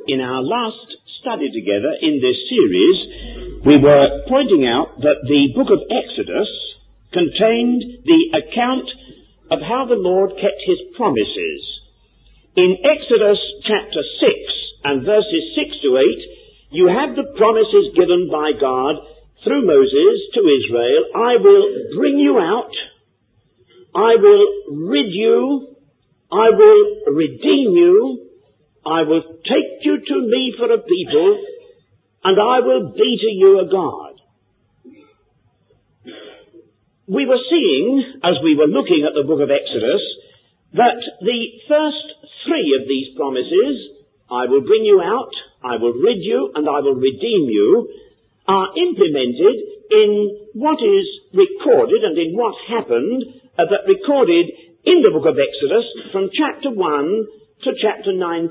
in our last study together in this series, we were pointing out that the book of Exodus contained the account of how the Lord kept his promises. In Exodus chapter 6 and verses 6 to 8, you have the promises given by God through Moses to Israel. I will bring you out. I will rid you. I will redeem you. I will take you to me for a people, and I will be to you a God. We were seeing, as we were looking at the book of Exodus, that the first three of these promises, I will bring you out, I will rid you, and I will redeem you, are implemented in what is recorded and in what happened that recorded in the book of Exodus from chapter 1 to chapter 19.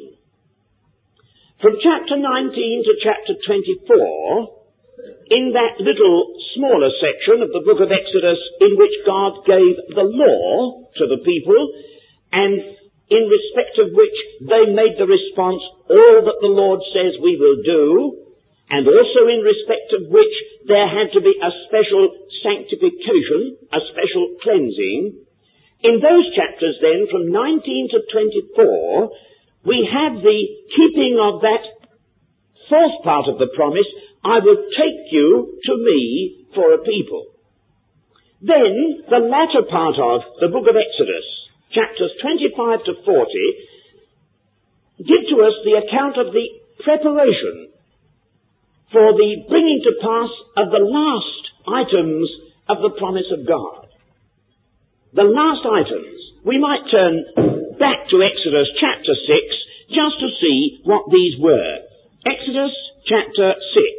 From chapter 19 to chapter 24, in that little smaller section of the book of Exodus in which God gave the law to the people, and in respect of which they made the response, all that the Lord says we will do, and also in respect of which there had to be a special sanctification, a special cleansing. In those chapters then, from 19 to 24, we have the keeping of that fourth part of the promise, I will take you to me for a people. Then, the latter part of the book of Exodus, chapters 25 to 40, give to us the account of the preparation for the bringing to pass of the last items of the promise of God. The last items. We might turn back to Exodus chapter 6 just to see what these were. Exodus chapter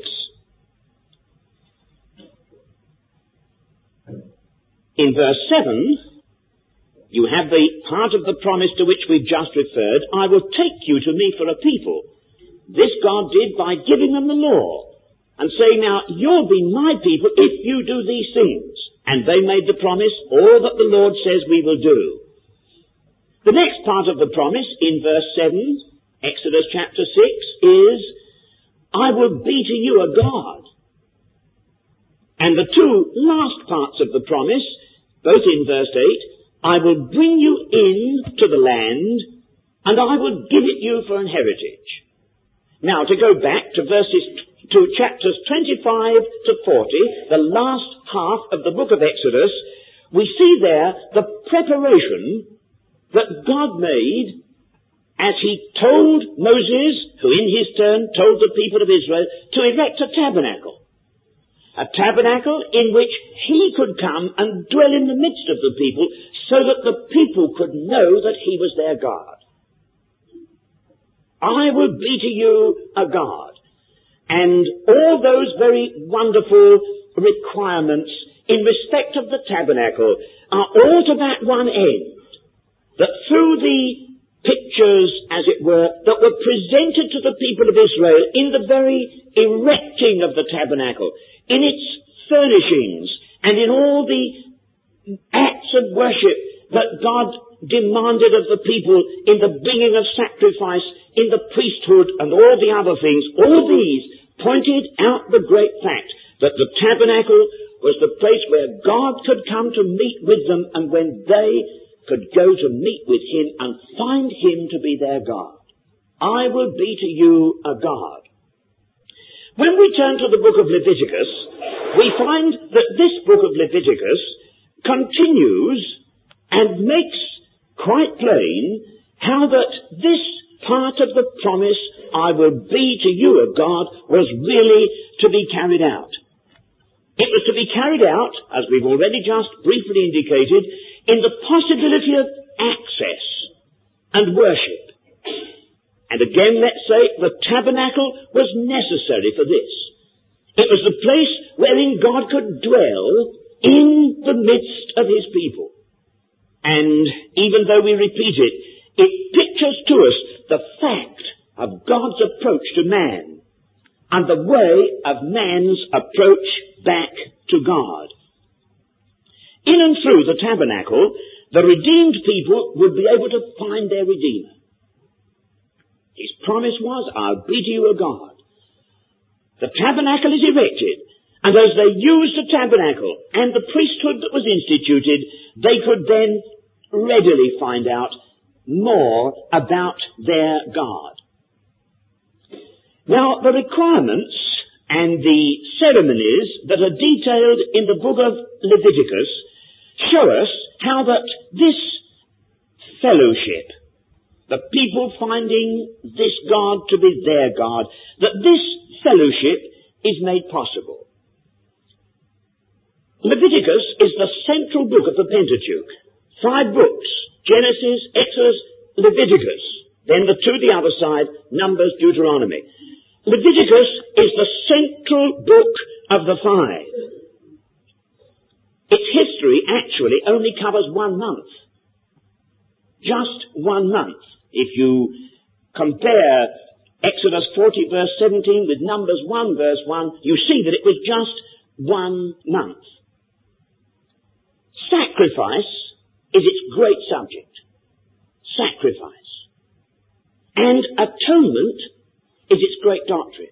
6. In verse 7, you have the part of the promise to which we've just referred. I will take you to me for a people. This God did by giving them the law and saying, now, you'll be my people if you do these things. And they made the promise, all that the Lord says we will do. The next part of the promise in verse 7, Exodus chapter 6, is, I will be to you a God. And the two last parts of the promise, both in verse 8, I will bring you in to the land, and I will give it you for an heritage. Now, to go back to chapters 25 to 40, the last half of the book of Exodus, we see there the preparation that God made as he told Moses, who in his turn told the people of Israel, to erect a tabernacle. A tabernacle in which he could come and dwell in the midst of the people so that the people could know that he was their God. I will be to you a God. And all those very wonderful requirements in respect of the tabernacle are all to that one end, that through the pictures, as it were, that were presented to the people of Israel in the very erecting of the tabernacle, in its furnishings, and in all the acts of worship that God demanded of the people in the bringing of sacrifice, in the priesthood, and all the other things, all these pointed out the great fact that the tabernacle was the place where God could come to meet with them, and when they could go to meet with him and find him to be their God. I will be to you a God. When we turn to the book of Leviticus, we find that this book of Leviticus continues and makes quite plain how that this part of the promise, I will be to you a God, was really to be carried out. It was to be carried out, as we've already just briefly indicated, in the possibility of access and worship. And again, let's say, the tabernacle was necessary for this. It was the place wherein God could dwell in the midst of his people. And even though we repeat it, it pictures to us the fact of God's approach to man and the way of man's approach back to God. In and through the tabernacle, the redeemed people would be able to find their Redeemer. His promise was, I'll be to you a God. The tabernacle is erected, and as they used the tabernacle and the priesthood that was instituted, they could then readily find out more about their God. Now, the requirements and the ceremonies that are detailed in the book of Leviticus show us how that this fellowship, the people finding this God to be their God, that this fellowship is made possible. Leviticus is the central book of the Pentateuch. 5 books: Genesis, Exodus, Leviticus. Then the 2 the other side, Numbers, Deuteronomy. Leviticus is the central book of the 5. Its history actually only covers 1 month. Just 1 month. If you compare Exodus 40 verse 17 with Numbers 1 verse 1, you see that it was just 1 month. Sacrifice is its great subject. Sacrifice. And atonement is its great doctrine.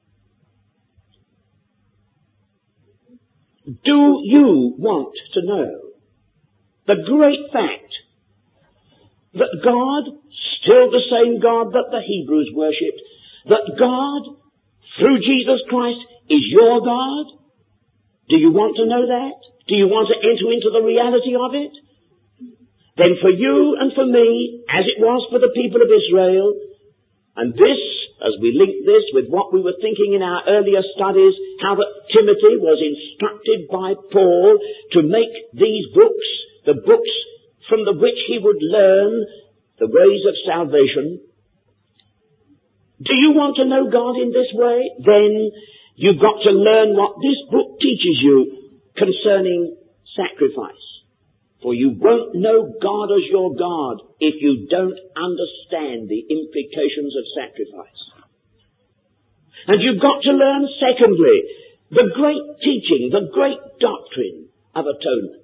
Do you want to know the great fact that God, still the same God that the Hebrews worshipped, that God, through Jesus Christ, is your God? Do you want to know that? Do you want to enter into the reality of it? Then for you and for me, as it was for the people of Israel, and this, as we link this with what we were thinking in our earlier studies, how that Timothy was instructed by Paul to make these books, the books from which he would learn the ways of salvation. Do you want to know God in this way? Then you've got to learn what this book teaches you concerning sacrifice. For you won't know God as your God if you don't understand the implications of sacrifice. And you've got to learn, secondly, the great teaching, the great doctrine of atonement.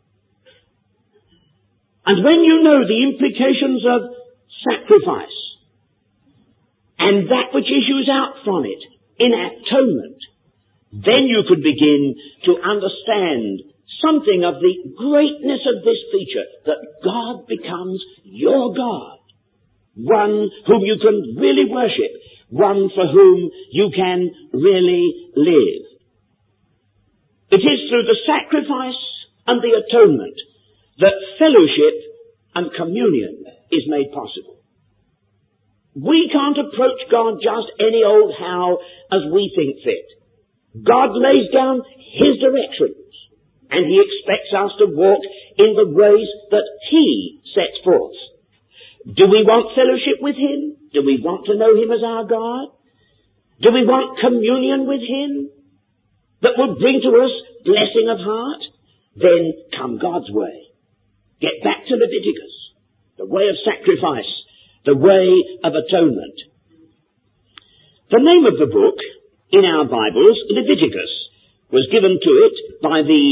And when you know the implications of sacrifice and that which issues out from it in atonement, then you could begin to understand something of the greatness of this feature, that God becomes your God, one whom you can really worship, one for whom you can really live. It is through the sacrifice and the atonement that fellowship and communion is made possible. We can't approach God just any old how as we think fit. God lays down His directions, and He expects us to walk in the ways that He sets forth. Do we want fellowship with Him? Do we want to know Him as our God? Do we want communion with Him that will bring to us blessing of heart? Then come God's way. Get back to Leviticus, the way of sacrifice, the way of atonement. The name of the book in our Bibles, Leviticus, was given to it by the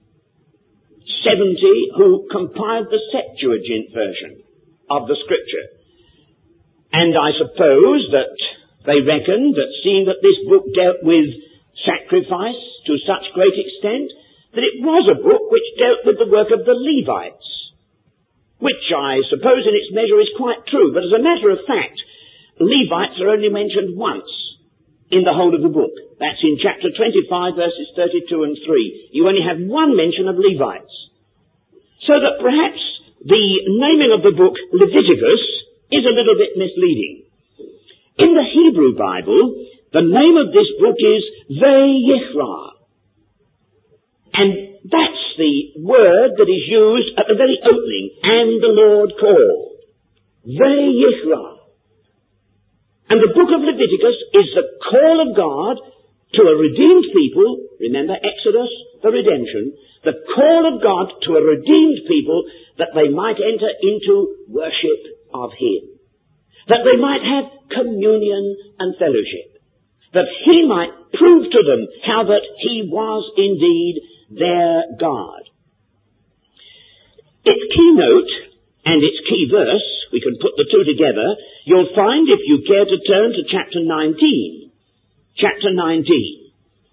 70 who compiled the Septuagint version of the Scripture. And I suppose that they reckoned that seeing that this book dealt with sacrifice to such great extent, that it was a book which dealt with the work of the Levites, which I suppose in its measure is quite true. But as a matter of fact, Levites are only mentioned once in the whole of the book. That's in chapter 25, verses 32 and 3. You only have one mention of Levites. So that perhaps the naming of the book Leviticus is a little bit misleading. In the Hebrew Bible, the name of this book is Vayikra. And that's the word that is used at the very opening, and the Lord called. Vayikra. And the book of Leviticus is the call of God to a redeemed people. Remember Exodus, the redemption. The call of God to a redeemed people that they might enter into worship of Him. That they might have communion and fellowship. That He might prove to them how that He was indeed their God. Its keynote and its key verse we can put the two together, you'll find, if you care to turn to chapter 19. Chapter 19.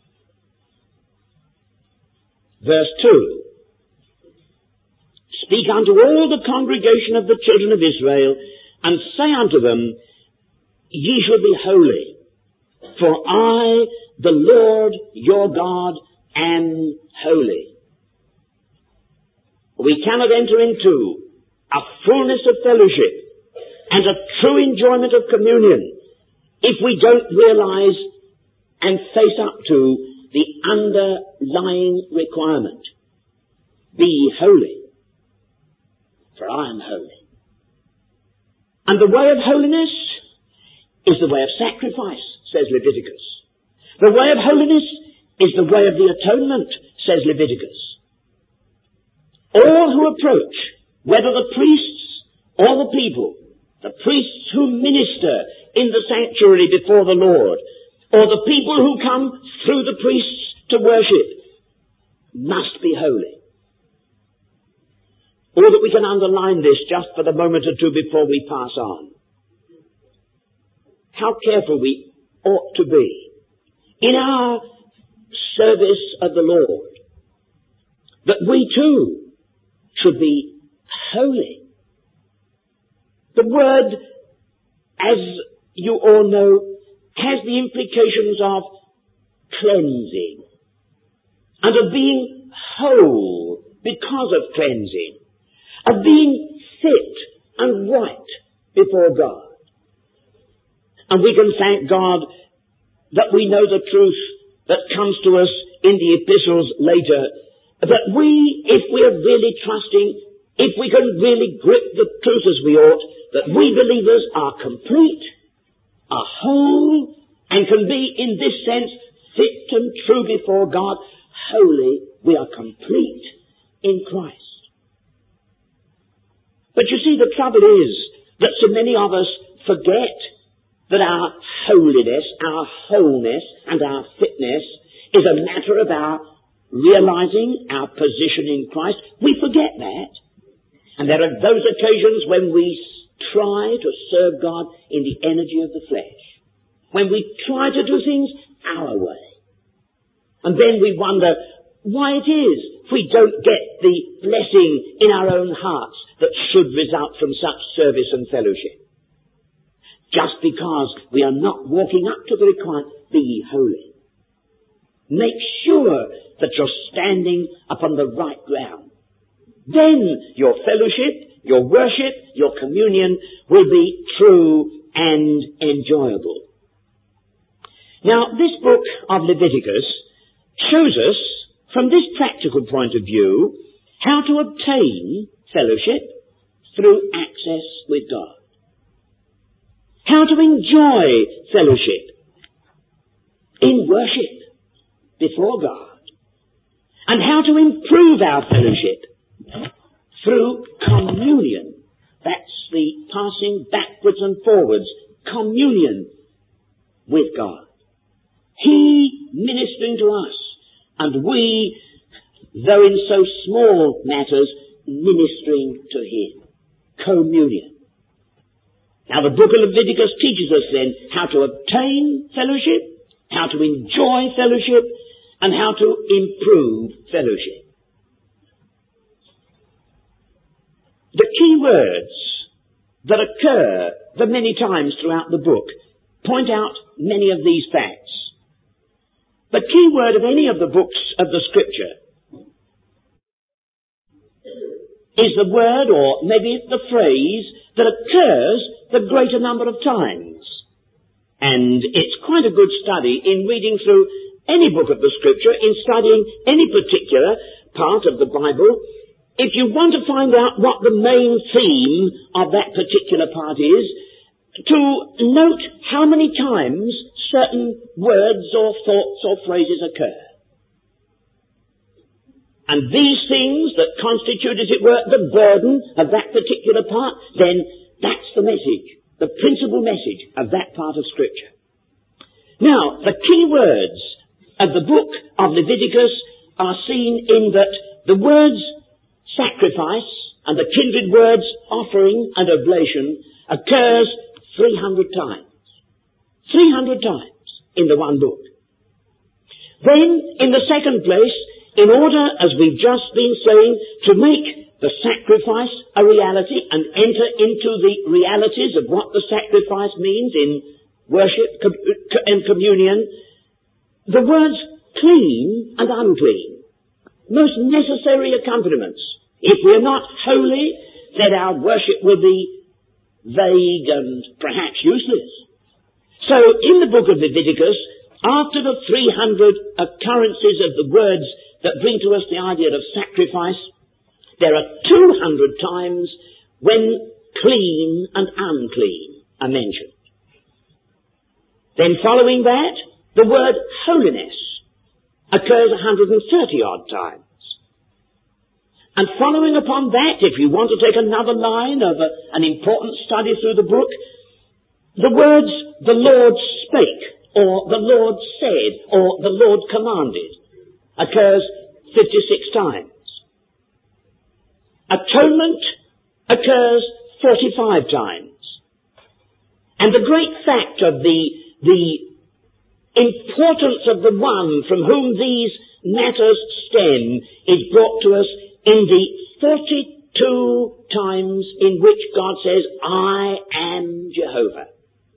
Verse 2. Speak unto all the congregation of the children of Israel, and say unto them, Ye shall be holy, for I, the Lord your God, am holy. We cannot enter into a fullness of fellowship and a true enjoyment of communion if we don't realize and face up to the underlying requirement. Be holy, for I am holy. And the way of holiness is the way of sacrifice, says Leviticus. The way of holiness is the way of the atonement, says Leviticus. All who approach, whether the priests or the people, the priests who minister in the sanctuary before the Lord, or the people who come through the priests to worship, must be holy. Or that we can underline this just for the moment or two before we pass on. How careful we ought to be in our service of the Lord, that we too should be holy. The word, as you all know, has the implications of cleansing and of being whole because of cleansing, of being fit and right before God. And we can thank God that we know the truth that comes to us in the epistles later, that we, if we are really trusting, if we can really grip the truth as we ought, that we believers are complete, are whole, and can be, in this sense, fit and true before God, holy. We are complete in Christ. But you see, the trouble is that so many of us forget that our holiness, our wholeness, and our fitness is a matter of our realizing our position in Christ. We forget that. And there are those occasions when we try to serve God in the energy of the flesh, when we try to do things our way. And then we wonder why it is we don't get the blessing in our own hearts that should result from such service and fellowship. Just because we are not walking up to the requirement, be ye holy. Make sure that you're standing upon the right ground. Then your fellowship, your worship, your communion will be true and enjoyable. Now, this book of Leviticus shows us, from this practical point of view, how to obtain fellowship through access with God. How to enjoy fellowship in worship before God. And how to improve our fellowship through communion. That's the passing backwards and forwards. Communion with God. He ministering to us, and we, though in so small matters, ministering to Him. Communion. Now the book of Leviticus teaches us then how to obtain fellowship, how to enjoy fellowship, and how to improve fellowship. The key words that occur the many times throughout the book point out many of these facts. The key word of any of the books of the Scripture is the word, or maybe the phrase, that occurs the greater number of times. And it's quite a good study in reading through any book of the Scripture, in studying any particular part of the Bible. If you want to find out what the main theme of that particular part is, to note how many times certain words or thoughts or phrases occur. And these things that constitute, as it were, the burden of that particular part, then that's the message, the principal message of that part of Scripture. Now, the key words of the book of Leviticus are seen in that the words sacrifice and the kindred words offering and oblation occurs 300 times. 300 times in the one book. Then, in the second place, in order, as we've just been saying, to make the sacrifice a reality and enter into the realities of what the sacrifice means in worship and communion, the words clean and unclean, most necessary accompaniments. If we're not holy, then our worship will be vague and perhaps useless. So, in the book of Leviticus, after the 300 occurrences of the words that bring to us the idea of sacrifice, there are 200 times when clean and unclean are mentioned. Then following that, the word holiness occurs 130-odd times. And following upon that, if you want to take another line of an important study through the book, the words the Lord spake, or the Lord said, or the Lord commanded, occurs 56 times. Atonement occurs 45 times. And the great fact of the importance of the one from whom these matters stem is brought to us in the 42 times in which God says, I am Jehovah.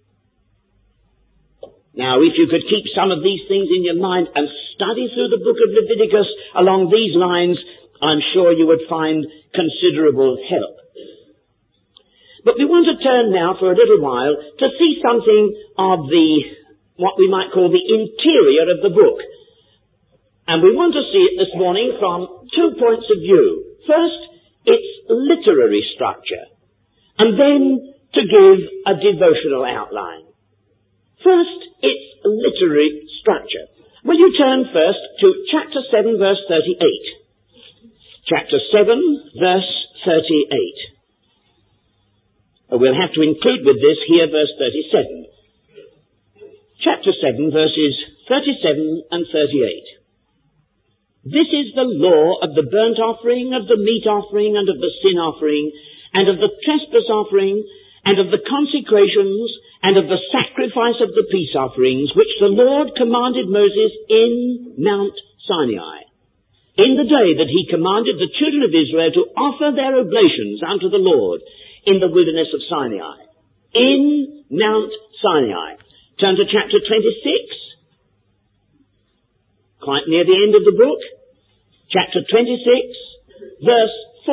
Now, if you could keep some of these things in your mind and study through the book of Leviticus along these lines, I'm sure you would find considerable help. But we want to turn now for a little while to see something of what we might call the interior of the book. And we want to see it this morning from 2 points of view. First, its literary structure, and then to give a devotional outline. First, its literary structure. Will you turn first to chapter 7, verse 38? Chapter 7, verse 38. We'll have to include with this here verse 37. Chapter 7, verses 37 and 38. This is the law of the burnt offering, of the meat offering, and of the sin offering, and of the trespass offering, and of the consecrations, and of the sacrifice of the peace offerings, which the Lord commanded Moses in Mount Sinai, in the day that he commanded the children of Israel to offer their oblations unto the Lord in the wilderness of Sinai. In Mount Sinai. Turn to chapter 26, quite near the end of the book. Chapter 26, verse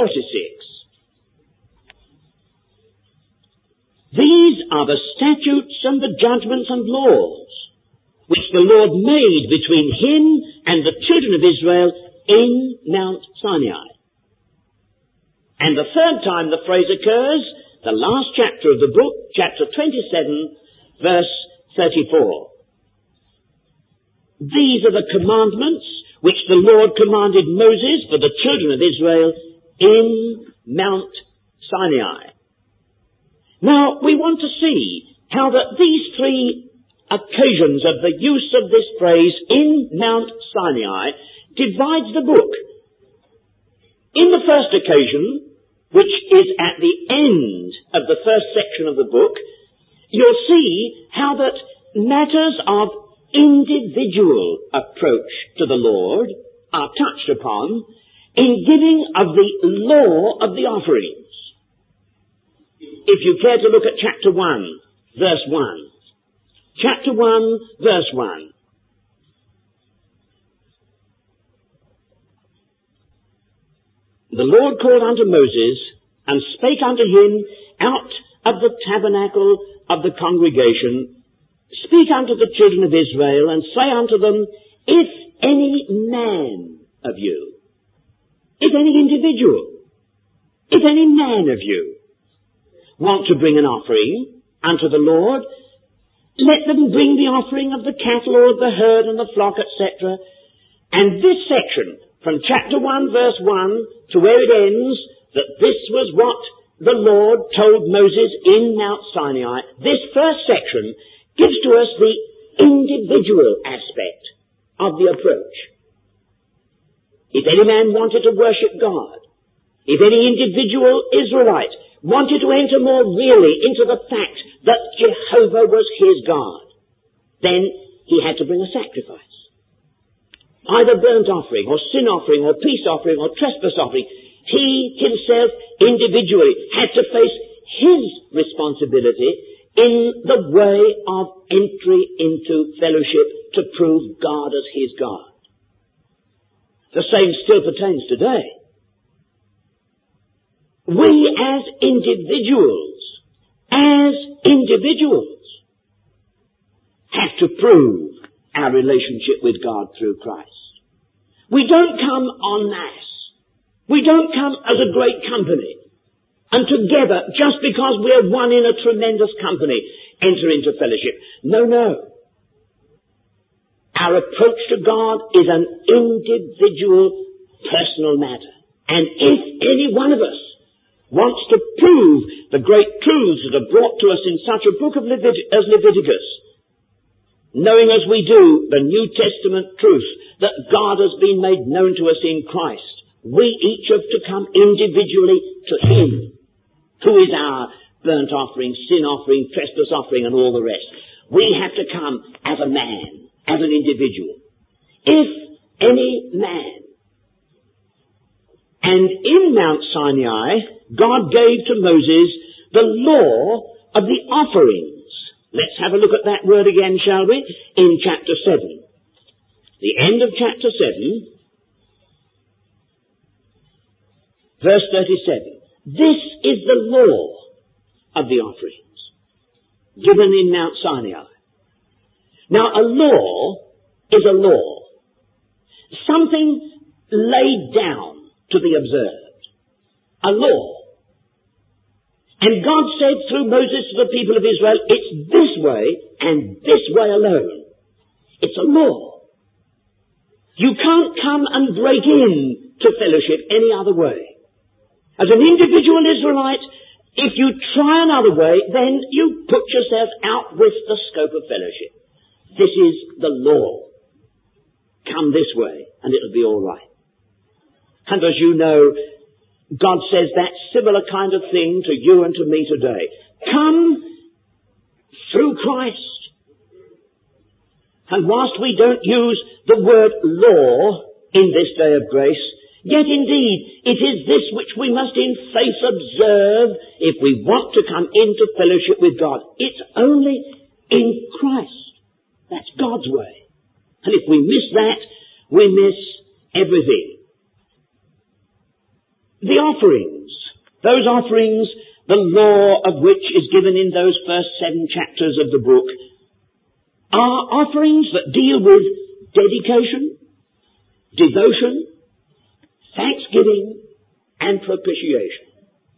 46. These are the statutes and the judgments and laws which the Lord made between him and the children of Israel in Mount Sinai. And the third time the phrase occurs, the last chapter of the book, chapter 27, verse 34. These are the commandments which the Lord commanded Moses for the children of Israel in Mount Sinai. Now, we want to see how that these three occasions of the use of this phrase in Mount Sinai divides the book. In the first occasion, which is at the end of the first section of the book, you'll see how that matters of individual approach to the Lord are touched upon in giving of the law of the offerings. If you care to look at chapter 1, verse 1. Chapter 1, verse 1. The Lord called unto Moses, and spake unto him out of the tabernacle of the congregation, Speak unto the children of Israel, and say unto them, If any man of you, if any individual, if any man of you want to bring an offering unto the Lord, let them bring the offering of the cattle or of the herd and the flock, etc. And this section, from chapter 1, verse 1, to where it ends, that this was what the Lord told Moses in Mount Sinai, this first section gives to us the individual aspect of the approach. If any man wanted to worship God, if any individual Israelite wanted to enter more really into the fact that Jehovah was his God, then he had to bring a sacrifice. Either burnt offering or sin offering or peace offering or trespass offering. He himself individually had to face his responsibility in the way of entry into fellowship to prove God as his God. The same still pertains today. We as individuals have to prove our relationship with God through Christ. We don't come en masse. We don't come as a great company and together, just because we're one in a tremendous company, enter into fellowship. No, no. Our approach to God is an individual, personal matter. And if any one of us wants to prove the great truths that are brought to us in such a book of as Leviticus, knowing as we do the New Testament truth that God has been made known to us in Christ, we each have to come individually to him, who is our burnt offering, sin offering, trespass offering, and all the rest. We have to come as a man, as an individual. If any man. And in Mount Sinai, God gave to Moses the law of the offerings. Let's have a look at that word again, shall we? In chapter 7. The end of chapter 7, verse 37. This is the law of the offerings given in Mount Sinai. Now, a law is a law. Something laid down to be observed. A law. And God said through Moses to the people of Israel, it's this way and this way alone. It's a law. You can't come and break in to fellowship any other way. As an individual Israelite, if you try another way, then you put yourself out with the scope of fellowship. This is the law. Come this way and it'll be all right. And as you know, God says that similar kind of thing to you and to me today. Come through Christ. And whilst we don't use the word law in this day of grace, yet indeed it is this which we must in faith observe if we want to come into fellowship with God. It's only in Christ. That's God's way. And if we miss that, we miss everything. The offerings, those offerings, the law of which is given in those first 7 chapters of the book, are offerings that deal with dedication, devotion, thanksgiving, and propitiation.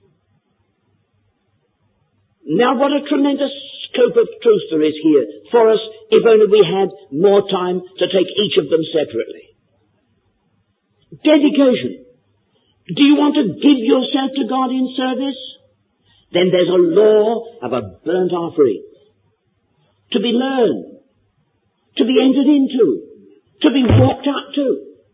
Now what a tremendous scope of truth there is here for us if only we had more time to take each of them separately. Dedication. Do you want to give yourself to God in service? Then there's a law of a burnt offering. To be learned. To be entered into. To be walked up to.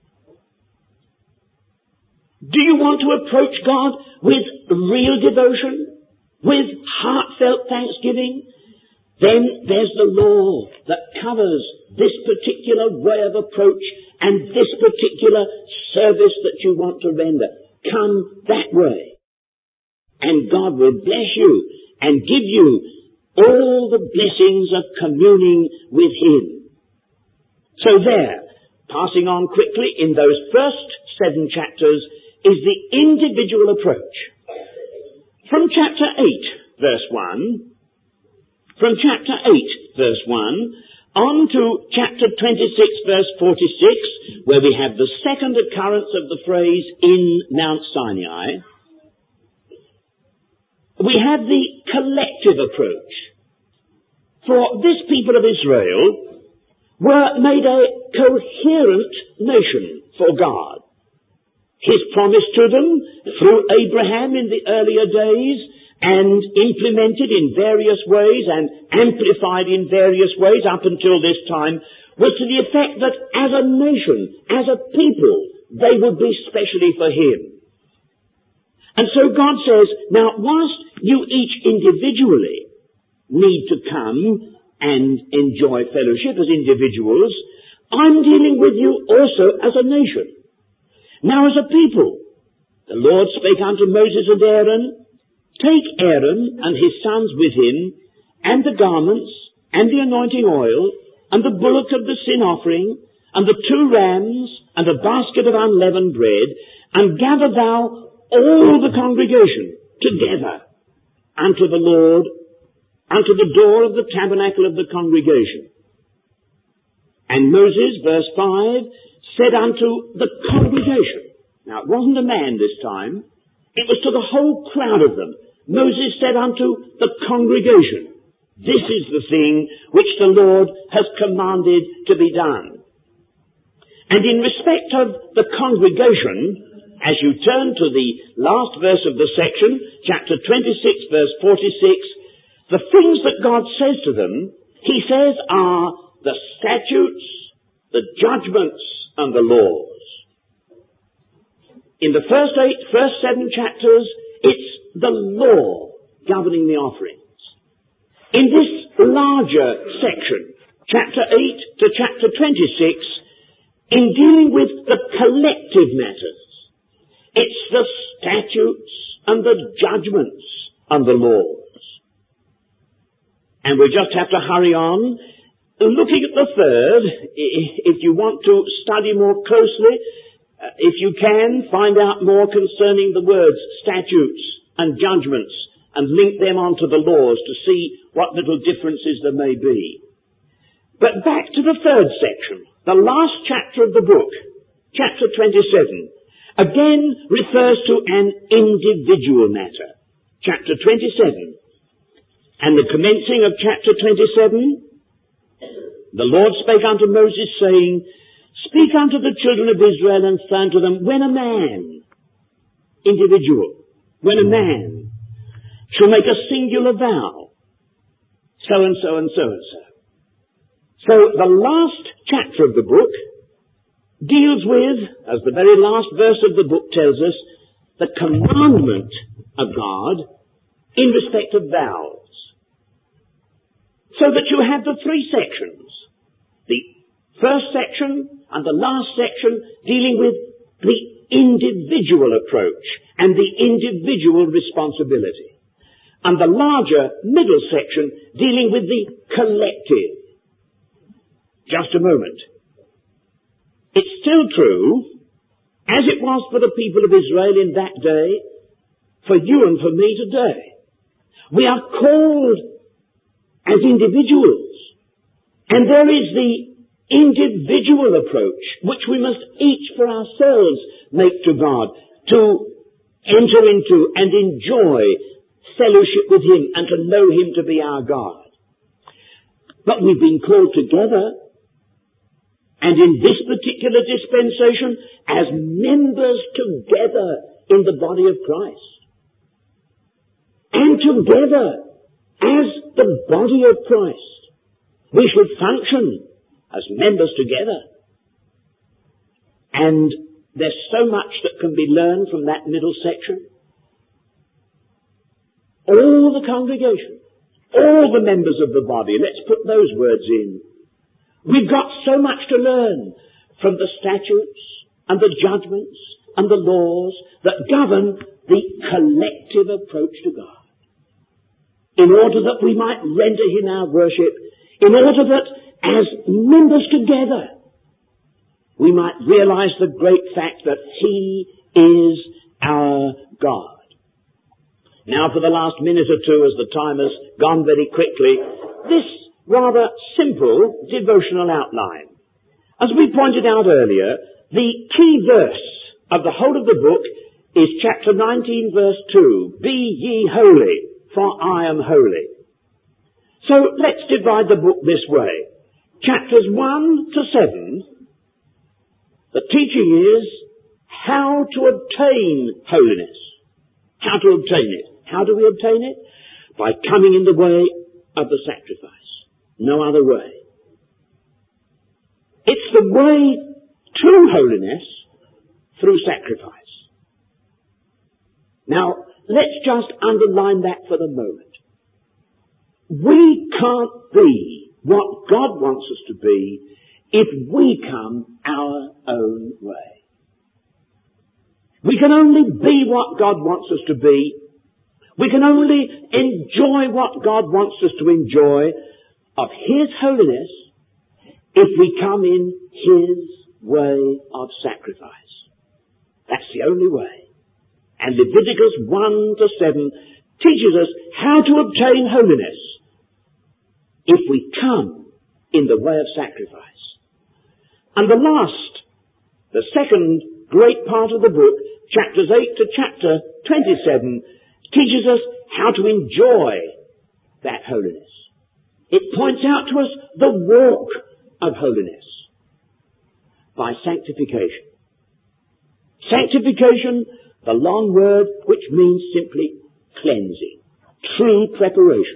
Do you want to approach God with real devotion? With heartfelt thanksgiving? Then there's the law that covers this particular way of approach and this particular service that you want to render. Come that way. And God will bless you and give you all the blessings of communing with Him. So there, passing on quickly in those first 7 chapters, is the individual approach. From chapter 8, verse 1, from chapter 8, verse 1, on to chapter 26, verse 46, where we have the second occurrence of the phrase in Mount Sinai, we have the collective approach. For this people of Israel were made a coherent nation for God. His promise to them through Abraham in the earlier days and implemented in various ways and amplified in various ways up until this time was to the effect that as a nation, as a people, they would be specially for Him. And so God says, now whilst you each individually need to come and enjoy fellowship as individuals, I'm dealing with you also as a nation. Now as a people, the Lord spake unto Moses and Aaron, take Aaron and his sons with him, and the garments, and the anointing oil, and the bullock of the sin offering, and the 2 rams, and a basket of unleavened bread, and gather thou all the congregation together unto the Lord, unto the door of the tabernacle of the congregation. And Moses, verse 5, said unto the congregation. Now it wasn't a man this time, it was to the whole crowd of them. Moses said unto the congregation, this is the thing which the Lord has commanded to be done. And in respect of the congregation, as you turn to the last verse of the section, chapter 26, verse 46, the things that God says to them, he says are the statutes, the judgments, and the laws. In the first 7 chapters, it's the law governing the offerings. In this larger section, chapter 8 to chapter 26, in dealing with the collective matters, it's the statutes and the judgments and the laws. And we just have to hurry on. Looking at the third, if you want to study more closely, if you can, find out more concerning the words statutes and judgments and link them onto the laws to see what little differences there may be. But back to the third section, the last chapter of the book, chapter 27, again refers to an individual matter. Chapter 27. And the commencing of chapter 27, the Lord spake unto Moses, saying, speak unto the children of Israel and say unto them, when a man, individual, when a man shall make a singular vow, so and so and so and so. So the last chapter of the book deals with, as the very last verse of the book tells us, the commandment of God in respect of vows. So that you have the 3 sections. The first section and the last section dealing with the individual approach and the individual responsibility. And the larger middle section dealing with the collective. Just a moment. It's still true, as it was for the people of Israel in that day, for you and for me today. We are called as individuals. And there is the individual approach, which we must each for ourselves make to God, to enter into and enjoy fellowship with Him and to know Him to be our God. But we've been called together, and in this particular dispensation, as members together in the body of Christ. And together, as the body of Christ, we should function as members together. And there's so much that can be learned from that middle section. All the congregation, all the members of the body, let's put those words in. We've got so much to learn from the statutes and the judgments and the laws that govern the collective approach to God. In order that we might render Him our worship, in order that as members together, we might realize the great fact that He is our God. Now for the last minute or two, as the time has gone very quickly, this rather simple devotional outline. As we pointed out earlier, the key verse of the whole of the book is chapter 19, verse 2. Be ye holy, for I am holy. So let's divide the book this way. Chapters 1 to 7, the teaching is how to obtain holiness. How to obtain it. How do we obtain it? By coming in the way of the sacrifice. No other way. It's the way to holiness through sacrifice. Now, let's just underline that for the moment. We can't be what God wants us to be if we come our own way. We can only be what God wants us to be. We can only enjoy what God wants us to enjoy of His holiness if we come in His way of sacrifice. That's the only way. And Leviticus 1-7 teaches us how to obtain holiness if we come in the way of sacrifice. And the second great part of the book, chapters 8 to chapter 27, teaches us how to enjoy that holiness. It points out to us the walk of holiness by sanctification. Sanctification, the long word which means simply cleansing, true preparation.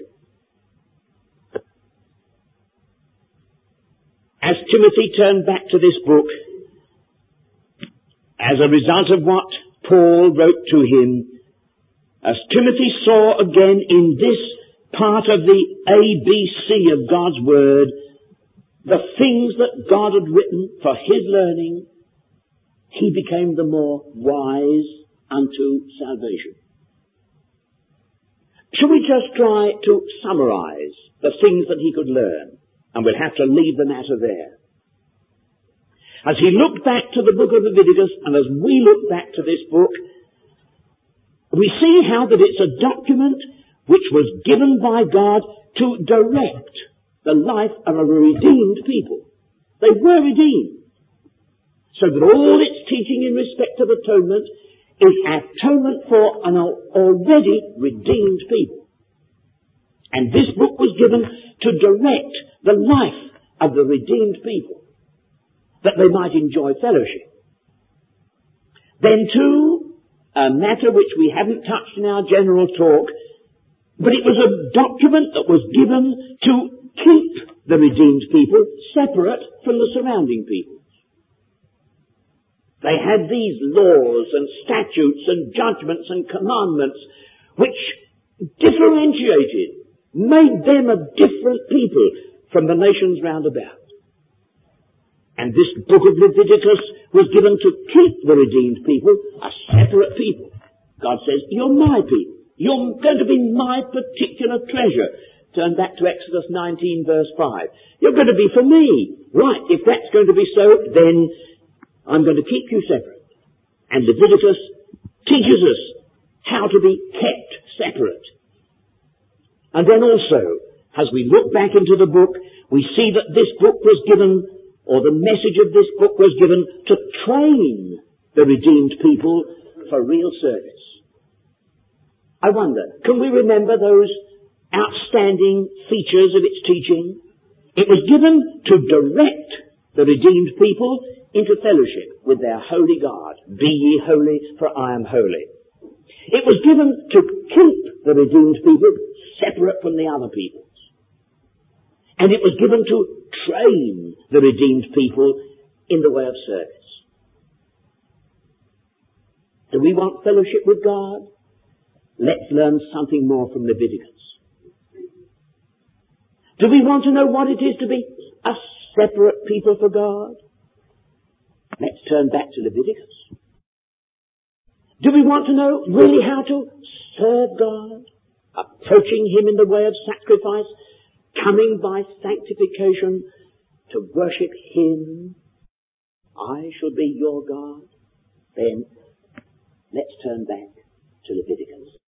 As Timothy turned back to this book, as a result of what Paul wrote to him, as Timothy saw again in this part of the ABC of God's Word, the things that God had written for his learning, he became the more wise unto salvation. Shall we just try to summarize the things that he could learn? And we'll have to leave the matter there. As he looked back to the book of Leviticus, and as we look back to this book, we see how that it's a document which was given by God to direct the life of a redeemed people. They were redeemed. So that all its teaching in respect of atonement is atonement for an already redeemed people. And this book was given to direct the life of the redeemed people, that they might enjoy fellowship. Then too, a matter which we haven't touched in our general talk, but it was a document that was given to keep the redeemed people separate from the surrounding people. They had these laws and statutes and judgments and commandments which differentiated, made them a different people from the nations round about. And this book of Leviticus was given to keep the redeemed people a separate people. God says, you're my people. You're going to be my particular treasure. Turn back to Exodus 19 verse 5. You're going to be for me. Right, if that's going to be so, then I'm going to keep you separate. And Leviticus teaches us how to be kept separate. And then also, as we look back into the book, we see that this book was given, or the message of this book was given to train the redeemed people for real service. I wonder, can we remember those outstanding features of its teaching? It was given to direct the redeemed people into fellowship with their holy God. Be ye holy, for I am holy. It was given to keep the redeemed people separate from the other peoples. And it was given to train the redeemed people in the way of service. Do we want fellowship with God? Let's learn something more from Leviticus. Do we want to know what it is to be a separate people for God? Let's turn back to Leviticus. Do we want to know really how to serve God? Approaching Him in the way of sacrifice, coming by sanctification to worship Him. I shall be your God. Then let's turn back to Leviticus.